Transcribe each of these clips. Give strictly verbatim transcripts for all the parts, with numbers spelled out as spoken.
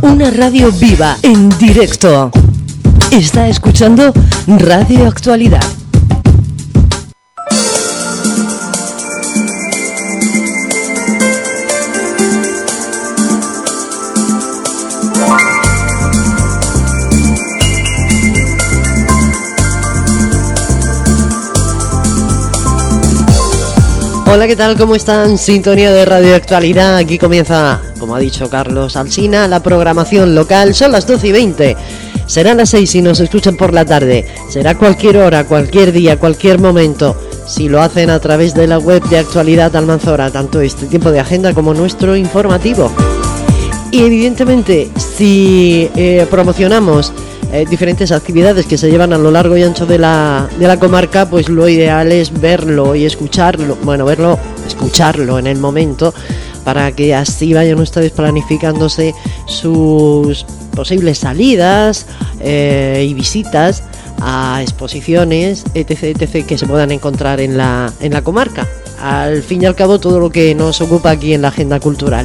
Una radio viva, en directo. Está escuchando Radio Actualidad. Hola, ¿qué tal? ¿Cómo están? Sintonía de Radio Actualidad. Aquí comienza, como ha dicho Carlos Alsina, la programación local. Son las doce y veinte. Serán las seis si nos escuchan por la tarde. Será cualquier hora, cualquier día, cualquier momento. Si lo hacen a través de la web de Actualidad Almanzora, tanto este tiempo de agenda como nuestro informativo. Y evidentemente, si eh, promocionamos Eh, diferentes actividades que se llevan a lo largo y ancho de la, de la comarca, pues lo ideal es verlo y escucharlo, bueno, verlo, escucharlo en el momento, para que así vayan ustedes planificándose sus posibles salidas eh, y visitas a exposiciones, etc, etc, que se puedan encontrar en la, en la comarca. Al fin y al cabo, todo lo que nos ocupa aquí en la agenda cultural.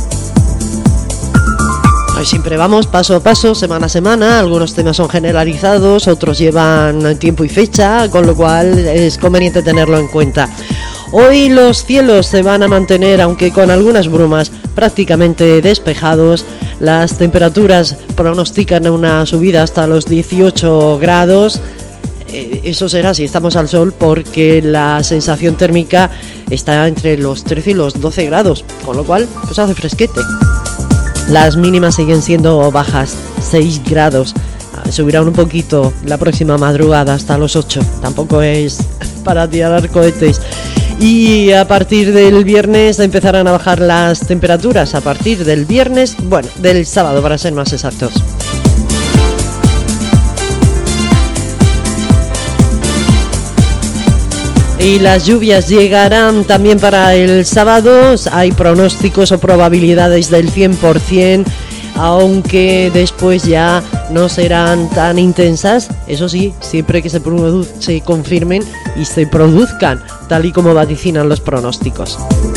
Siempre vamos paso a paso, semana a semana. Algunos temas son generalizados, otros llevan tiempo y fecha, con lo cual es conveniente tenerlo en cuenta. Hoy los cielos se van a mantener, aunque con algunas brumas, prácticamente despejados. Las temperaturas pronostican una subida hasta los dieciocho grados. Eso será si estamos al sol, porque la sensación térmica está entre los trece y los doce grados, con lo cual pues hace fresquete. Las mínimas siguen siendo bajas, seis grados. Subirán un poquito la próxima madrugada hasta los ocho. Tampoco es para tirar cohetes. Y a partir del viernes empezarán a bajar las temperaturas. A partir del viernes, bueno, del sábado para ser más exactos. Y las lluvias llegarán también para el sábado. Hay pronósticos o probabilidades del cien por ciento, aunque después ya no serán tan intensas. Eso sí, siempre que se, produ- se confirmen y se produzcan tal y como vaticinan los pronósticos.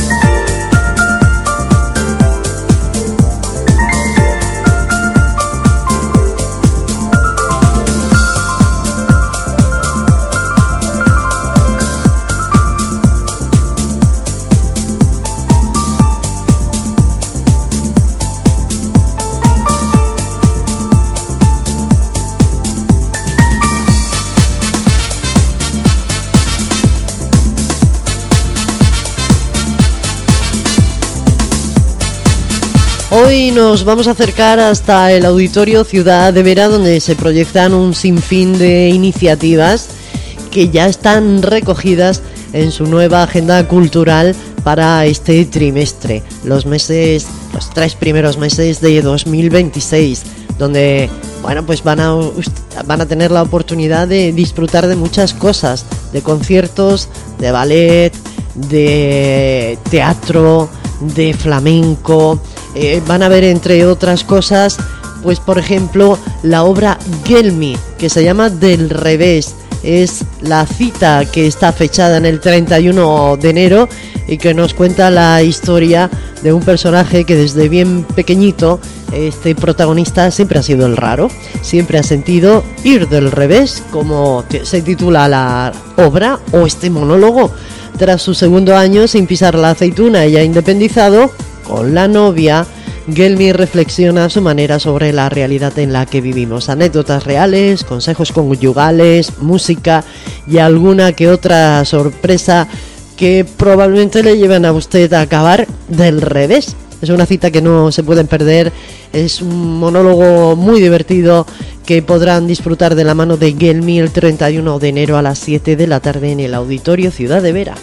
Hoy nos vamos a acercar hasta el Auditorio Ciudad de Vera, donde se proyectan un sinfín de iniciativas que ya están recogidas en su nueva agenda cultural para este trimestre, los meses, los tres primeros meses de dos mil veintiséis, donde bueno, pues van a, van a tener la oportunidad de disfrutar de muchas cosas, de conciertos, de ballet, de teatro, de flamenco. Eh, van a ver, entre otras cosas, pues por ejemplo la obra Gelmi, que se llama Del Revés. Es la cita que está fechada en el treinta y uno de enero y que nos cuenta la historia de un personaje que desde bien pequeñito, este protagonista siempre ha sido el raro, siempre ha sentido ir del revés, como se titula la obra o este monólogo. Tras su segundo año sin pisar la aceituna y ya independizado con la novia, Gelmi reflexiona a su manera sobre la realidad en la que vivimos. Anécdotas reales, consejos conyugales, música y alguna que otra sorpresa que probablemente le lleven a usted a acabar del revés. Es una cita que no se pueden perder, es un monólogo muy divertido que podrán disfrutar de la mano de Gelmi el treinta y uno de enero a las siete de la tarde en el Auditorio Ciudad de Vera.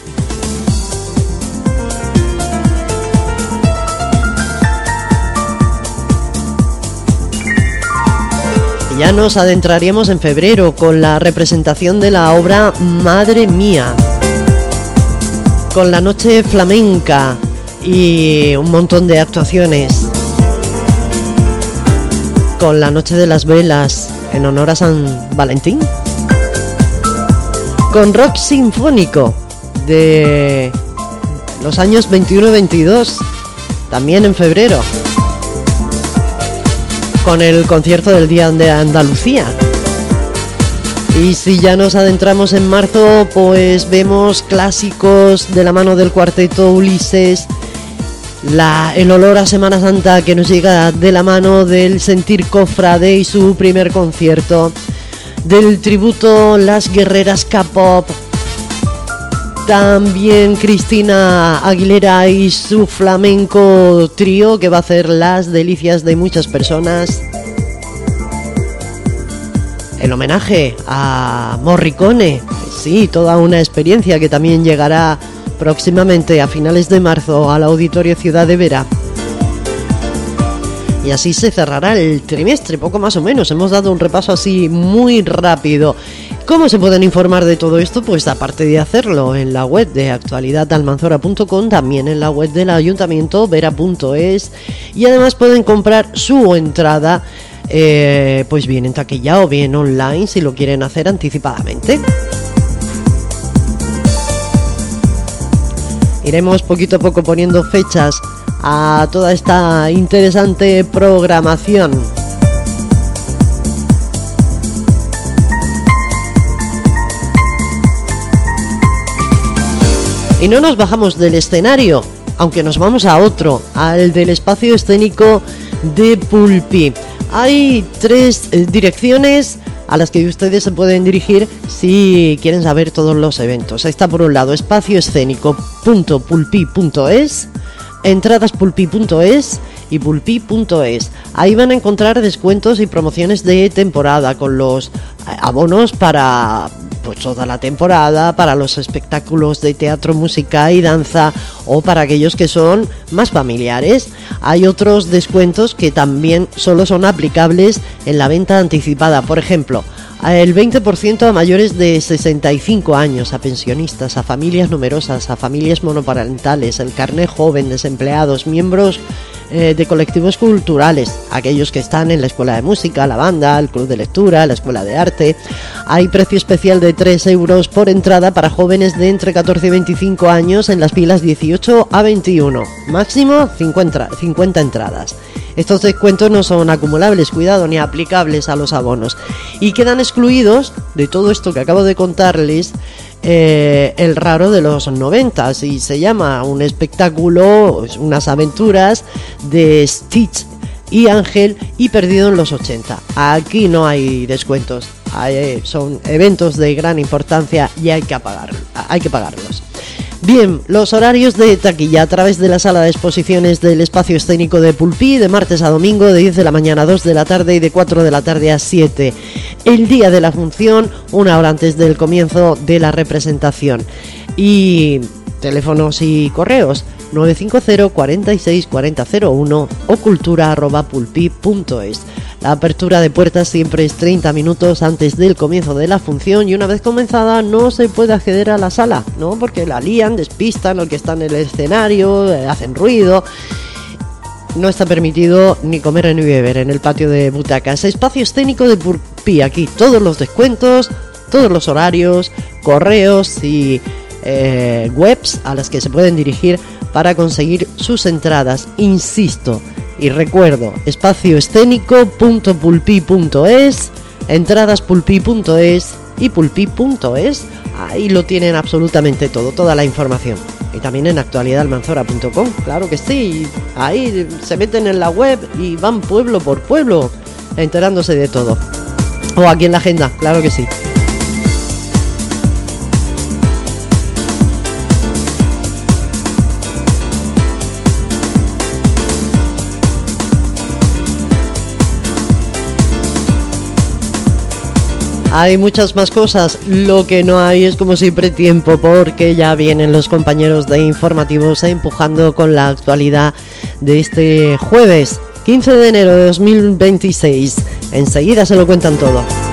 Ya nos adentraríamos en febrero con la representación de la obra Madre Mía, con la noche flamenca y un montón de actuaciones, con la noche de las velas en honor a San Valentín, con rock sinfónico de los años veintiuno y veintidós, también en febrero. con el concierto del Día de Andalucía. Y si ya nos adentramos en marzo, pues vemos clásicos de la mano del cuarteto Ulises, la, el olor a Semana Santa que nos llega de la mano del Sentir Cofrade y su primer concierto, del tributo Las Guerreras K-Pop, también Cristina Aguilera y su flamenco trío que va a hacer las delicias de muchas personas. El homenaje a Morricone, sí, toda una experiencia que también llegará próximamente a finales de marzo al Auditorio Ciudad de Vera. Y así se cerrará el trimestre, poco más o menos. Hemos dado un repaso así muy rápido. ¿Cómo se pueden informar de todo esto? Pues aparte de hacerlo en la web de actualidad almanzora punto com, también en la web del ayuntamiento vera punto es, y además pueden comprar su entrada eh, pues bien en taquilla o bien online si lo quieren hacer anticipadamente. Iremos poquito a poco poniendo fechas a toda esta interesante programación. Y no nos bajamos del escenario, aunque nos vamos a otro, al del espacio escénico de Pulpí. Hay tres eh, direcciones a las que ustedes se pueden dirigir si quieren saber todos los eventos. Está por un lado espacio escénico punto pulpí punto es, entradas pulpí punto es y pulpí punto es. Ahí van a encontrar descuentos y promociones de temporada con los abonos para pues toda la temporada, para los espectáculos de teatro, música y danza, o para aquellos que son más familiares. Hay otros descuentos que también solo son aplicables en la venta anticipada. Por ejemplo, el veinte por ciento a mayores de sesenta y cinco años, a pensionistas, a familias numerosas, a familias monoparentales, el carné joven, desempleados, miembros eh, de colectivos culturales, aquellos que están en la escuela de música, la banda, el club de lectura, la escuela de arte. Hay precio especial de tres euros por entrada para jóvenes de entre catorce y veinticinco años en las filas dieciocho a veintiuno, máximo cincuenta, cincuenta entradas. Estos descuentos no son acumulables, cuidado, ni aplicables a los abonos, y quedan excluidos de todo esto que acabo de contarles eh, el raro de los noventa, y se llama un espectáculo, unas aventuras de Stitch y Ángel y Perdido en los ochenta. Aquí no hay descuentos, hay, son eventos de gran importancia y hay que pagar, hay que pagarlos. Bien, los horarios de taquilla a través de la sala de exposiciones del espacio escénico de Pulpí, de martes a domingo de diez de la mañana a dos de la tarde y de cuatro de la tarde a siete. El día de la función, una hora antes del comienzo de la representación. Y teléfonos y correos nueve cinco cero, cuarenta y seis, cuarenta cero uno o cultura arroba pulpí punto es. La apertura de puertas siempre es treinta minutos antes del comienzo de la función, y una vez comenzada no se puede acceder a la sala, ¿no? Porque la lían, despistan al que está en el escenario, eh, hacen ruido. No está permitido ni comer ni beber en el patio de butacas. Espacio escénico de Pulpí, aquí todos los descuentos, todos los horarios, correos y eh, webs a las que se pueden dirigir para conseguir sus entradas. Insisto y recuerdo, espacio escénico punto pulpí punto es, entradas pulpí punto es y pulpí punto es. Ahí lo tienen absolutamente todo, toda la información. Y también en actualidad almanzora punto com, claro que sí. Ahí se meten en la web y van pueblo por pueblo enterándose de todo. O aquí en la agenda, claro que sí. Hay muchas más cosas, lo que no hay es como siempre tiempo, porque ya vienen los compañeros de informativos empujando con la actualidad de este jueves quince de enero de dos mil veintiséis. Enseguida se lo cuentan todo.